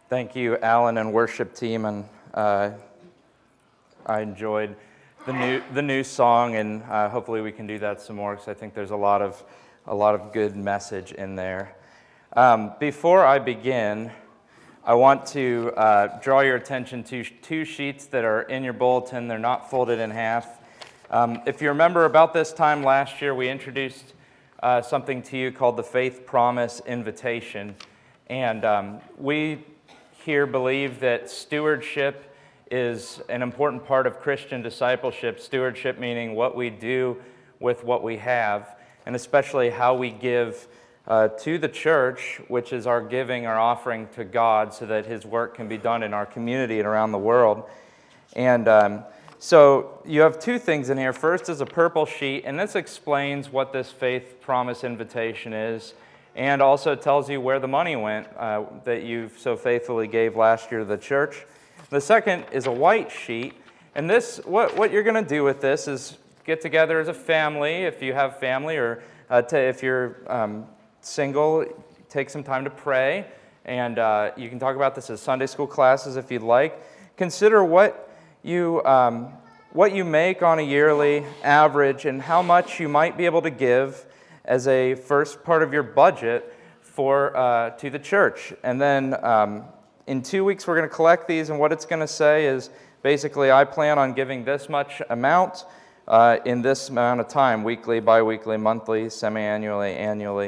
Thank you, Alan and worship team, and I enjoyed the new song, and hopefully we can do that some more because I think there's a lot of good message in there. Before I begin, I want to draw your attention to two sheets that are in your bulletin. They're not folded in half. If you remember, about this time last year, we introduced something to you called the Faith Promise Invitation, and we here believe that stewardship is an important part of Christian discipleship. Stewardship meaning what we do with what we have, and especially how we give to the church, which is our giving, our offering to God, so that His work can be done in our community and around the world. And so you have two things in here. First is a purple sheet, and this explains what this Faith Promise Invitation is, and also tells you where the money went that you so faithfully gave last year to the church. The second is a white sheet, and this, what you're going to do with this is get together as a family, if you have family, or if you're single, take some time to pray, and you can talk about this as Sunday school classes if you'd like. Consider what you make on a yearly average and how much you might be able to give as a first part of your budget to the church. And then in 2 weeks we're going to collect these, and what it's going to say is basically I plan on giving this much amount in this amount of time, weekly, bi-weekly, monthly, semi-annually, annually.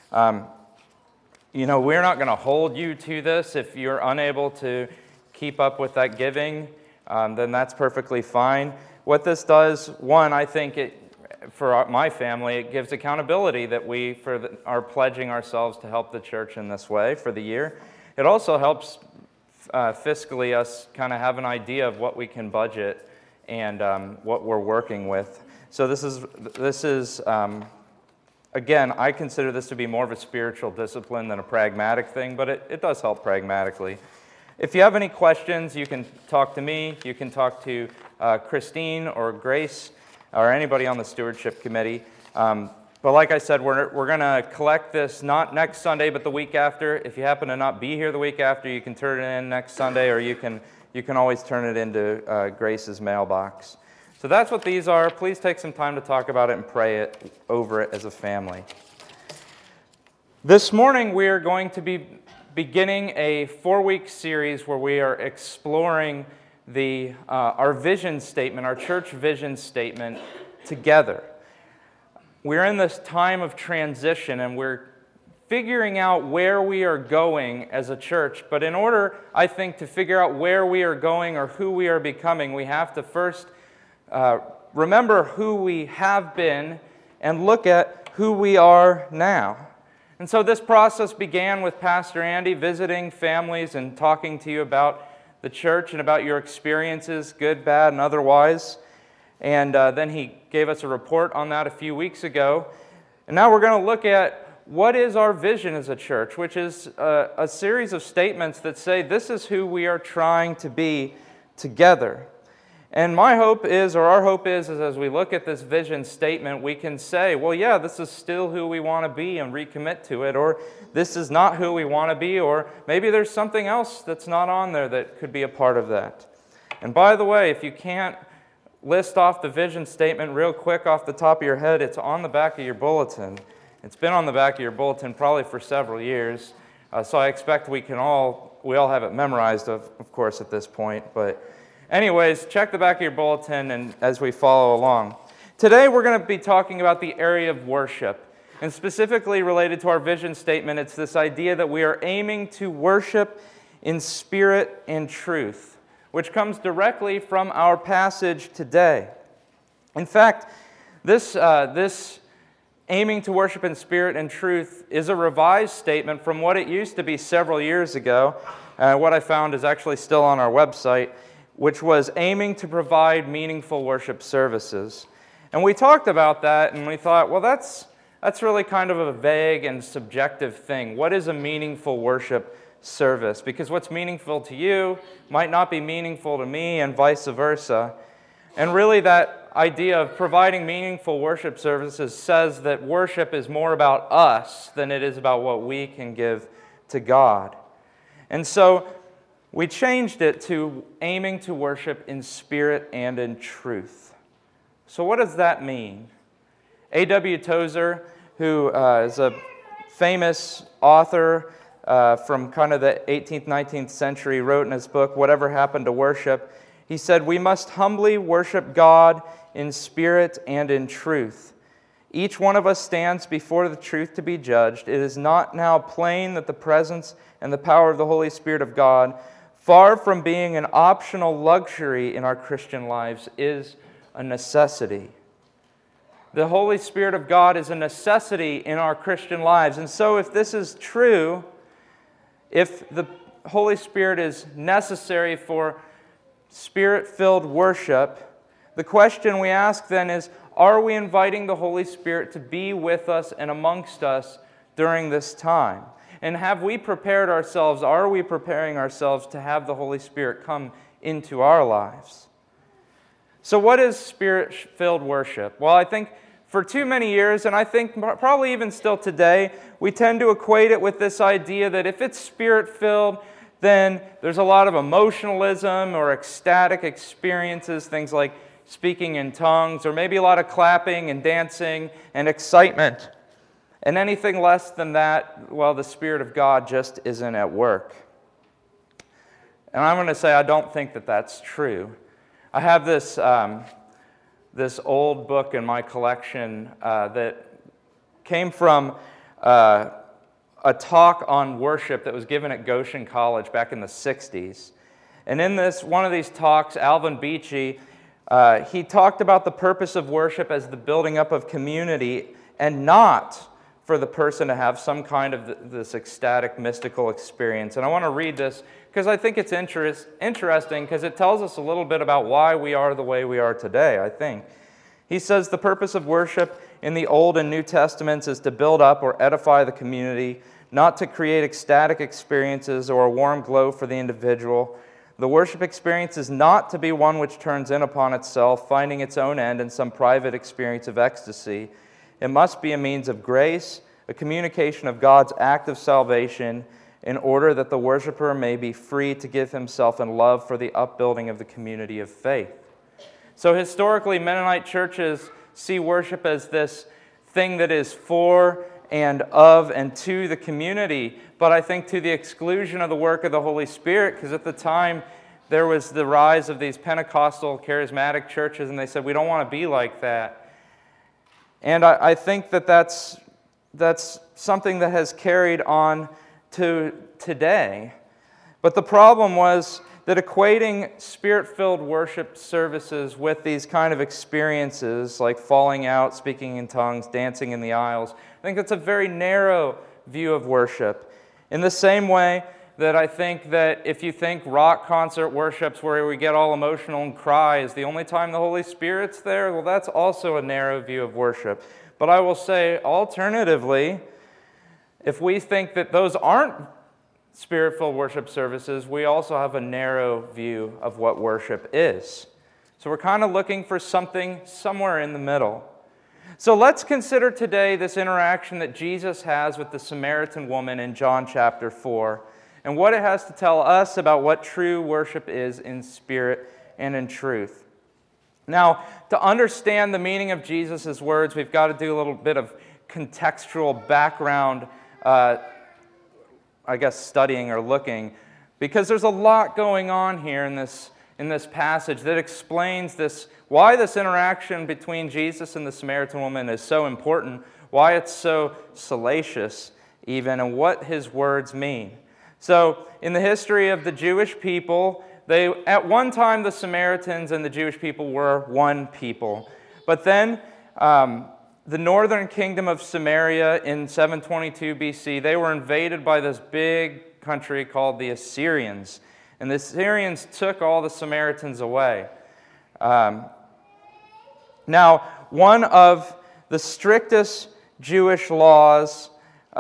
We're not going to hold you to this. If you're unable to keep up with that giving, then that's perfectly fine. What this does, one, I think for my family, it gives accountability that we are pledging ourselves to help the church in this way for the year. It also helps fiscally us kind of have an idea of what we can budget and what we're working with. So this is again, I consider this to be more of a spiritual discipline than a pragmatic thing, but it does help pragmatically. If you have any questions, you can talk to me, you can talk to Christine or Grace or anybody on the stewardship committee. But like I said, we're going to collect this not next Sunday, but the week after. If you happen to not be here the week after, you can turn it in next Sunday, or you can always turn it into Grace's mailbox. So that's what these are. Please take some time to talk about it and pray over it as a family. This morning we are going to be beginning a 4-week series where we are exploring our vision statement, our church vision statement together. We're in this time of transition, and we're figuring out where we are going as a church. But in order, I think, to figure out where we are going or who we are becoming, we have to first remember who we have been and look at who we are now. And so this process began with Pastor Andy visiting families and talking to you about the church and about your experiences, good, bad, and otherwise. And then he gave us a report on that a few weeks ago. And now we're going to look at what is our vision as a church, which is a series of statements that say this is who we are trying to be together. And my hope is, or our hope is as we look at this vision statement, we can say, well, yeah, this is still who we want to be and recommit to it, or this is not who we want to be, or maybe there's something else that's not on there that could be a part of that. And by the way, if you can't list off the vision statement real quick off the top of your head, it's on the back of your bulletin. It's been on the back of your bulletin probably for several years, so I expect we all have it memorized, of course, at this point, but anyways, check the back of your bulletin and as we follow along. Today we're going to be talking about the area of worship. And specifically related to our vision statement, it's this idea that we are aiming to worship in spirit and truth, which comes directly from our passage today. In fact, this aiming to worship in spirit and truth is a revised statement from what it used to be several years ago. What I found is actually still on our website, which was aiming to provide meaningful worship services. And we talked about that, and we thought, well, that's really kind of a vague and subjective thing. What is a meaningful worship service? Because what's meaningful to you might not be meaningful to me, and vice versa. And really that idea of providing meaningful worship services says that worship is more about us than it is about what we can give to God. And so we changed it to aiming to worship in spirit and in truth. So what does that mean? A.W. Tozer, who is a famous author from kind of the 18th, 19th century, wrote in his book, Whatever Happened to Worship, he said, "We must humbly worship God in spirit and in truth. Each one of us stands before the truth to be judged. It is not now plain that the presence and the power of the Holy Spirit of God, far from being an optional luxury in our Christian lives, is a necessity." The Holy Spirit of God is a necessity in our Christian lives. And so if this is true, if the Holy Spirit is necessary for Spirit-filled worship, the question we ask then is, are we inviting the Holy Spirit to be with us and amongst us during this time? And have we prepared ourselves, are we preparing ourselves to have the Holy Spirit come into our lives? So what is Spirit-filled worship? Well, I think for too many years, and I think probably even still today, we tend to equate it with this idea that if it's Spirit-filled, then there's a lot of emotionalism or ecstatic experiences, things like speaking in tongues, or maybe a lot of clapping and dancing and excitement. And anything less than that, well, the Spirit of God just isn't at work. And I'm going to say I don't think that that's true. I have this old book in my collection that came from a talk on worship that was given at Goshen College back in the 60s. And in one of these talks, Alvin Beachy, he talked about the purpose of worship as the building up of community and not for the person to have some kind of this ecstatic, mystical experience. And I want to read this because I think it's interesting because it tells us a little bit about why we are the way we are today, I think. He says, "The purpose of worship in the Old and New Testaments is to build up or edify the community, not to create ecstatic experiences or a warm glow for the individual. The worship experience is not to be one which turns in upon itself, finding its own end in some private experience of ecstasy. It must be a means of grace, a communication of God's act of salvation, in order that the worshiper may be free to give himself in love for the upbuilding of the community of faith." So historically, Mennonite churches see worship as this thing that is for and of and to the community, but I think to the exclusion of the work of the Holy Spirit, because at the time there was the rise of these Pentecostal charismatic churches, and they said, we don't want to be like that. And I think that that's something that has carried on to today. But the problem was that equating Spirit-filled worship services with these kind of experiences, like falling out, speaking in tongues, dancing in the aisles, I think that's a very narrow view of worship. In the same way that I think that if you think rock concert worships where we get all emotional and cry is the only time the Holy Spirit's there, well, that's also a narrow view of worship. But I will say, alternatively, if we think that those aren't Spirit-filled worship services, we also have a narrow view of what worship is. So we're kind of looking for something somewhere in the middle. So let's consider today this interaction that Jesus has with the Samaritan woman in John chapter 4 and what it has to tell us about what true worship is in spirit and in truth. Now, to understand the meaning of Jesus' words, we've got to do a little bit of contextual background studying or looking, because there's a lot going on here in this passage that explains why this interaction between Jesus and the Samaritan woman is so important, why it's so salacious even, and what his words mean. So, in the history of the Jewish people, at one time the Samaritans and the Jewish people were one people. But then the northern kingdom of Samaria in 722 BC, they were invaded by this big country called the Assyrians. And the Assyrians took all the Samaritans away. Now, one of the strictest Jewish laws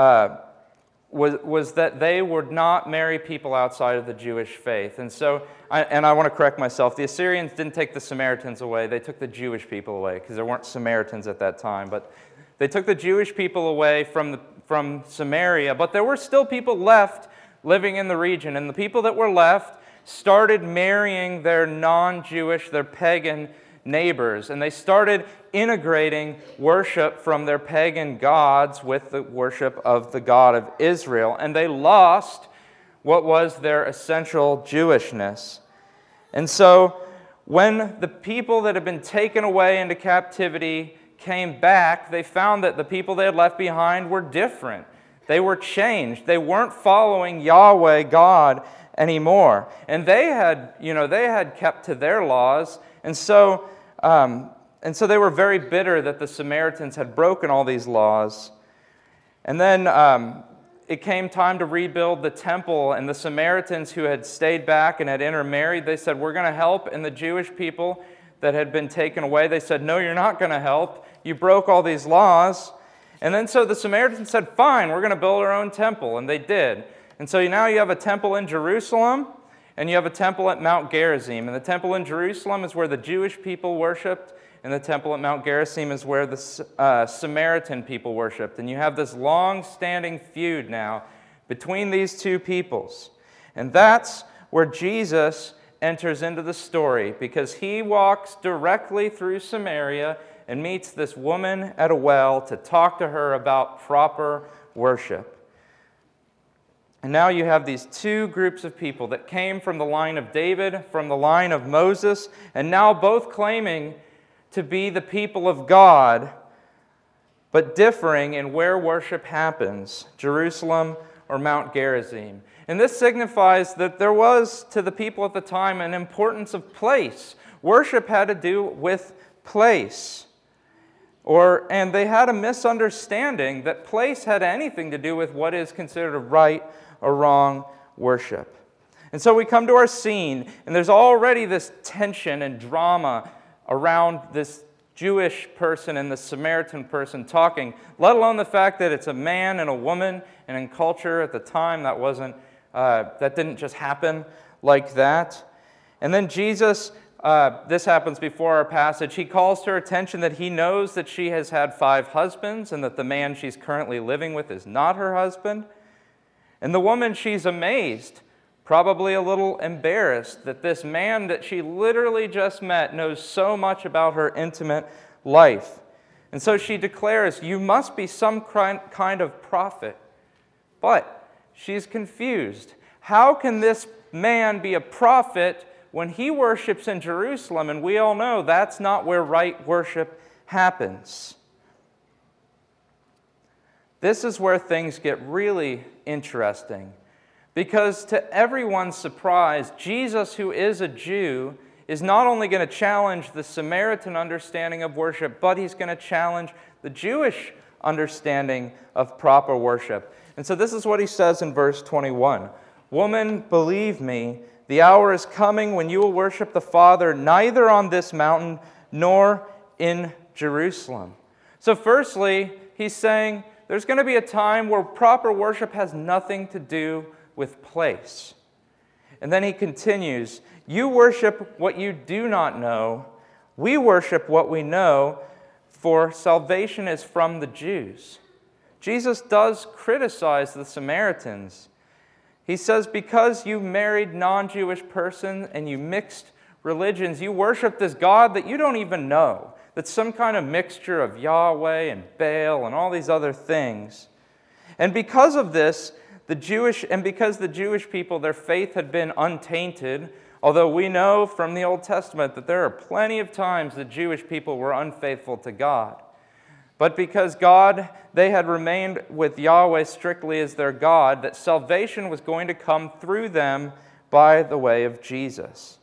was that they would not marry people outside of the Jewish faith. And so, I want to correct myself, the Assyrians didn't take the Samaritans away, they took the Jewish people away, because there weren't Samaritans at that time. But they took the Jewish people away from Samaria, but there were still people left living in the region. And the people that were left, started marrying their non-Jewish, their pagan neighbors, and they started integrating worship from their pagan gods with the worship of the God of Israel, and they lost what was their essential Jewishness. And so when the people that had been taken away into captivity came back, they found that the people they had left behind were different. They were changed. They weren't following Yahweh God anymore. And they had kept to their laws, and so they were very bitter that the Samaritans had broken all these laws. And then it came time to rebuild the temple, and the Samaritans who had stayed back and had intermarried, they said, we're going to help. And the Jewish people that had been taken away, they said, no, you're not going to help. You broke all these laws. And then so the Samaritans said, fine, we're going to build our own temple. And they did. And so now you have a temple in Jerusalem, and you have a temple at Mount Gerizim. And the temple in Jerusalem is where the Jewish people worshipped, and the temple at Mount Gerizim is where the Samaritan people worshipped. And you have this long-standing feud now between these two peoples. And that's where Jesus enters into the story, because he walks directly through Samaria and meets this woman at a well to talk to her about proper worship. And now you have these two groups of people that came from the line of David, from the line of Moses, and now both claiming to be the people of God, but differing in where worship happens, Jerusalem or Mount Gerizim. And this signifies that there was, to the people at the time, an importance of place. Worship had to do with place. And they had a misunderstanding that place had anything to do with what is considered right or wrong worship. And so we come to our scene, and there's already this tension and drama around this Jewish person and the Samaritan person talking, let alone the fact that it's a man and a woman, and in culture at the time that didn't just happen like that. And then Jesus, this happens before our passage, he calls to her attention that he knows that she has had 5 husbands and that the man she's currently living with is not her husband. And the woman, she's amazed, probably a little embarrassed that this man that she literally just met knows so much about her intimate life. And so she declares, you must be some kind of prophet. But she's confused. How can this man be a prophet when he worships in Jerusalem? And we all know that's not where right worship happens. This is where things get really interesting. Because to everyone's surprise, Jesus, who is a Jew, is not only going to challenge the Samaritan understanding of worship, but he's going to challenge the Jewish understanding of proper worship. And so this is what he says in verse 21. Woman, believe me, the hour is coming when you will worship the Father neither on this mountain nor in Jerusalem. So firstly, he's saying there's going to be a time where proper worship has nothing to do with place. And then he continues, you worship what you do not know. We worship what we know, for salvation is from the Jews. Jesus does criticize the Samaritans. He says, because you married non-Jewish person and you mixed religions, you worship this God that you don't even know. That's some kind of mixture of Yahweh and Baal and all these other things. And because of this, because the Jewish people, their faith had been untainted, although we know from the Old Testament that there are plenty of times the Jewish people were unfaithful to God. But because they had remained with Yahweh strictly as their God, that salvation was going to come through them by the way of Jesus.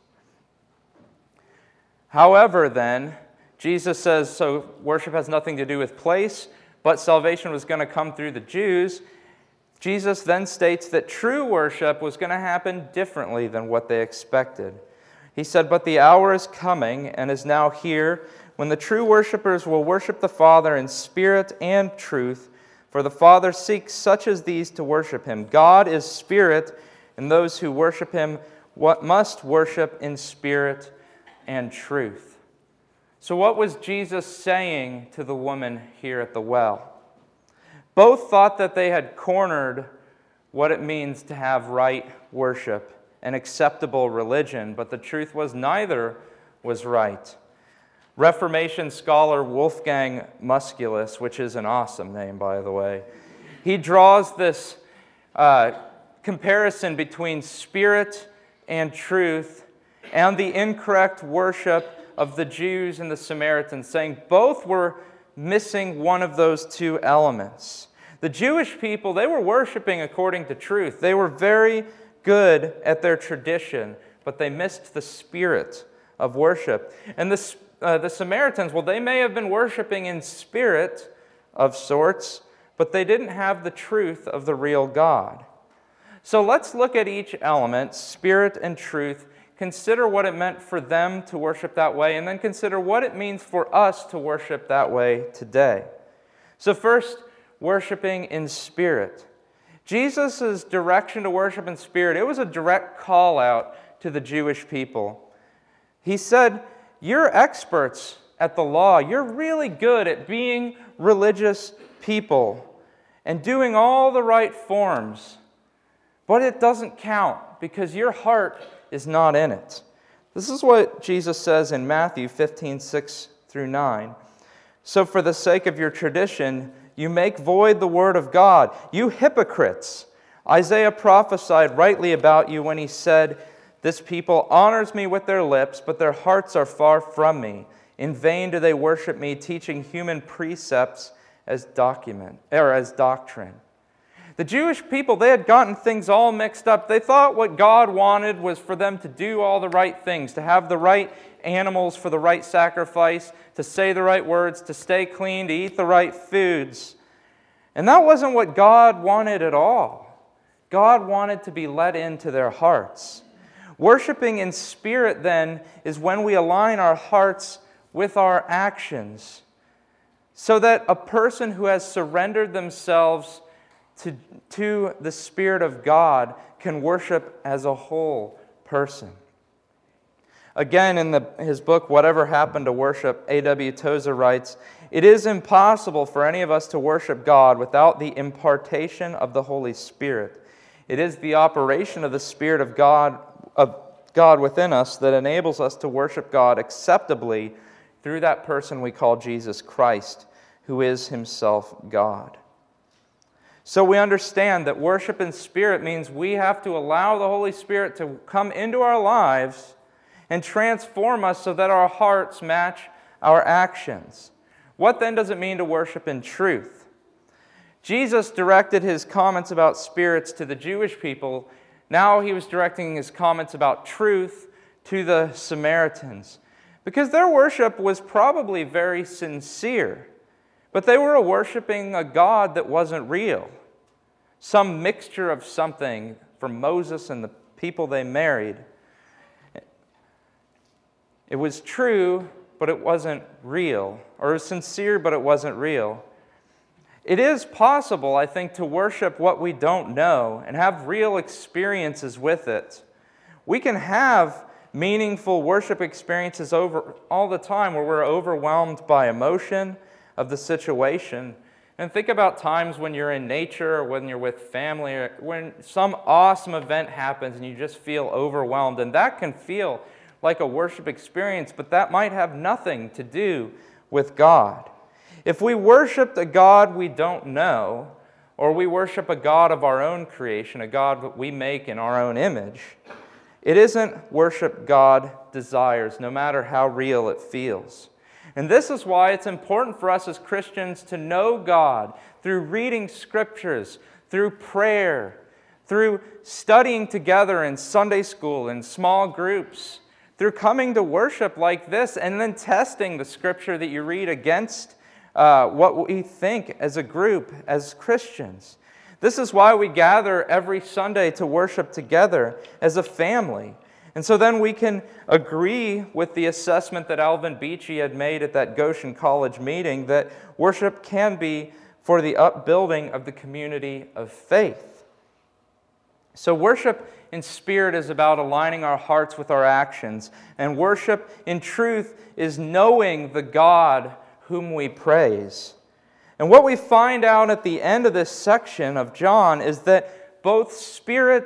However, then, Jesus says, so worship has nothing to do with place, but salvation was going to come through the Jews. Jesus then states that true worship was going to happen differently than what they expected. He said, but the hour is coming and is now here when the true worshipers will worship the Father in spirit and truth, for the Father seeks such as these to worship him. God is spirit, and those who worship him must worship in spirit and truth. So what was Jesus saying to the woman here at the well? Both thought that they had cornered what it means to have right worship and acceptable religion, but the truth was neither was right. Reformation scholar Wolfgang Musculus, which is an awesome name, by the way, he draws this comparison between spirit and truth and the incorrect worship of the Jews and the Samaritans, saying both were missing one of those two elements. The Jewish people, they were worshiping according to truth. They were very good at their tradition, but they missed the spirit of worship. And the Samaritans, well, they may have been worshiping in spirit of sorts, but they didn't have the truth of the real God. So let's look at each element, spirit and truth, consider what it meant for them to worship that way, and then consider what it means for us to worship that way today. So first, worshiping in spirit. Jesus' direction to worship in spirit, it was a direct call out to the Jewish people. He said, "You're experts at the law. You're really good at being religious people and doing all the right forms. But it doesn't count because your heart is not in it." This is what Jesus says in Matthew 15:6-9. "So for the sake of your tradition, you make void the word of God. You hypocrites! Isaiah prophesied rightly about you when he said, 'This people honors me with their lips, but their hearts are far from me. In vain do they worship me, teaching human precepts as doctrine.'" The Jewish people, they had gotten things all mixed up. They thought what God wanted was for them to do all the right things, to have the right animals for the right sacrifice, to say the right words, to stay clean, to eat the right foods. And that wasn't what God wanted at all. God wanted to be let into their hearts. Worshiping in spirit, then, is when we align our hearts with our actions, so that a person who has surrendered themselves to the Spirit of God can worship as a whole person. Again, in his book, Whatever Happened to Worship, A.W. Tozer writes, "It is impossible for any of us to worship God without the impartation of the Holy Spirit. It is the operation of the Spirit of God within us that enables us to worship God acceptably through that person we call Jesus Christ, who is himself God." So we understand that worship in spirit means we have to allow the Holy Spirit to come into our lives and transform us so that our hearts match our actions. What then does it mean to worship in truth? Jesus directed his comments about spirits to the Jewish people. Now he was directing his comments about truth to the Samaritans, because their worship was probably very sincere, but they were worshiping a God that wasn't real. Some mixture of something for Moses and the people they married. It was true, but it wasn't real. Or it was sincere, but it wasn't real. It is possible, I think, to worship what we don't know and have real experiences with it. We can have meaningful worship experiences over all the time where we're overwhelmed by emotion of the situation. And think about times when you're in nature or when you're with family or when some awesome event happens and you just feel overwhelmed. And that can feel like a worship experience, but that might have nothing to do with God. If we worship a God we don't know, or we worship a God of our own creation, a God that we make in our own image, it isn't worship God desires, no matter how real it feels. And this is why it's important for us as Christians to know God through reading scriptures, through prayer, through studying together in Sunday school, in small groups, through coming to worship like this, and then testing the scripture that you read against what we think as a group, as Christians. This is why we gather every Sunday to worship together as a family. And so then we can agree with the assessment that Alvin Beachy had made at that Goshen College meeting that worship can be for the upbuilding of the community of faith. So worship in spirit is about aligning our hearts with our actions. And worship in truth is knowing the God whom we praise. And what we find out at the end of this section of John is that both spirit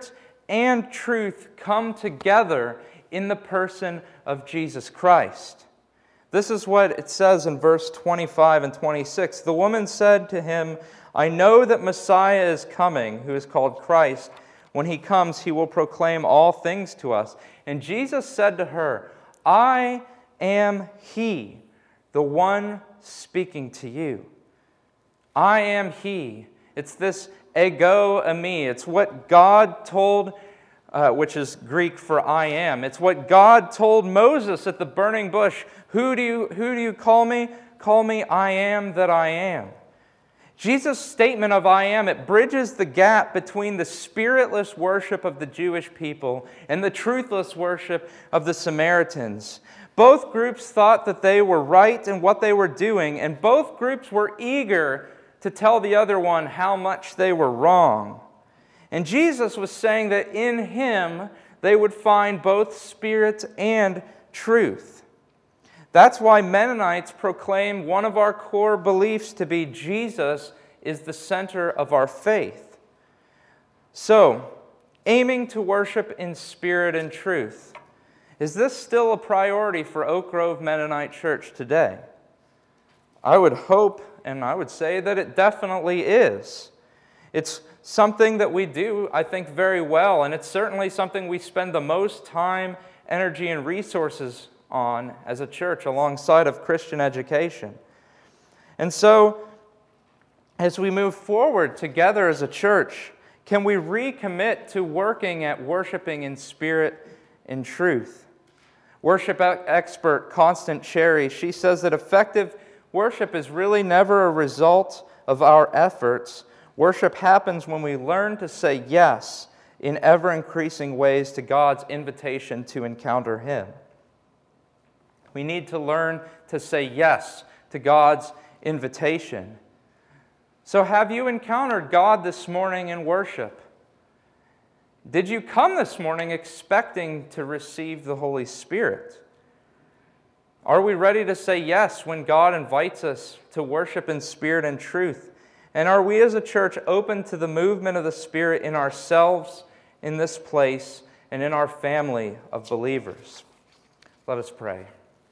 and truth come together in the person of Jesus Christ. This is what it says in verse 25 and 26. The woman said to him, I know that Messiah is coming, who is called Christ. When he comes, he will proclaim all things to us. And Jesus said to her, I am he, the one speaking to you. I am he. It's this ego eimi. It's what God told, which is Greek for I am. It's what God told Moses at the burning bush. Who do you call me? Call me I am that I am. Jesus' statement of I am, it bridges the gap between the spiritless worship of the Jewish people and the truthless worship of the Samaritans. Both groups thought that they were right in what they were doing, and both groups were eager to tell the other one how much they were wrong. And Jesus was saying that in Him they would find both spirit and truth. That's why Mennonites proclaim one of our core beliefs to be Jesus is the center of our faith. So, aiming to worship in spirit and truth. Is this still a priority for Oak Grove Mennonite Church today? I would hope and I would say that it definitely is. It's something that we do, I think, very well, and it's certainly something we spend the most time, energy, and resources on as a church alongside of Christian education. And so, as we move forward together as a church, can we recommit to working at worshiping in spirit and truth? Worship expert Constance Cherry, she says that effective worship is really never a result of our efforts. Worship happens when we learn to say yes in ever-increasing ways to God's invitation to encounter Him. We need to learn to say yes to God's invitation. So have you encountered God this morning in worship? Did you come this morning expecting to receive the Holy Spirit? Are we ready to say yes when God invites us to worship in spirit and truth? And are we as a church open to the movement of the Spirit in ourselves, in this place, and in our family of believers? Let us pray.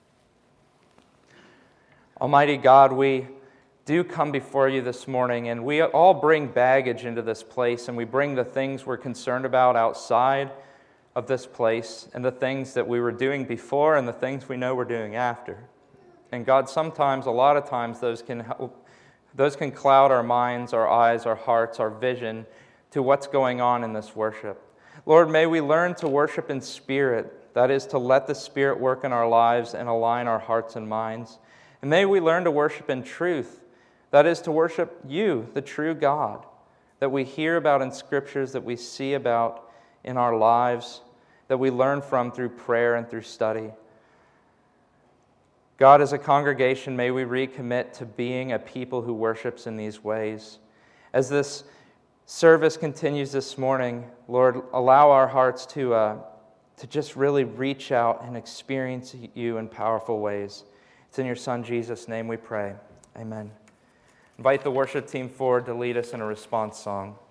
Almighty God, we do come before you this morning, and we all bring baggage into this place, and we bring the things we're concerned about outside of this place, and the things that we were doing before, and the things we know we're doing after. And God, sometimes, a lot of times, those can cloud our minds, our eyes, our hearts, our vision to what's going on in this worship. Lord, may we learn to worship in spirit, that is, to let the Spirit work in our lives and align our hearts and minds. And may we learn to worship in truth, that is, to worship you, the true God, that we hear about in Scriptures, that we see about in our lives, that we learn from through prayer and through study. God, as a congregation, may we recommit to being a people who worships in these ways. As this service continues this morning, Lord, allow our hearts to just really reach out and experience you in powerful ways. It's in your Son, Jesus' name we pray. Amen. Invite the worship team forward to lead us in a response song.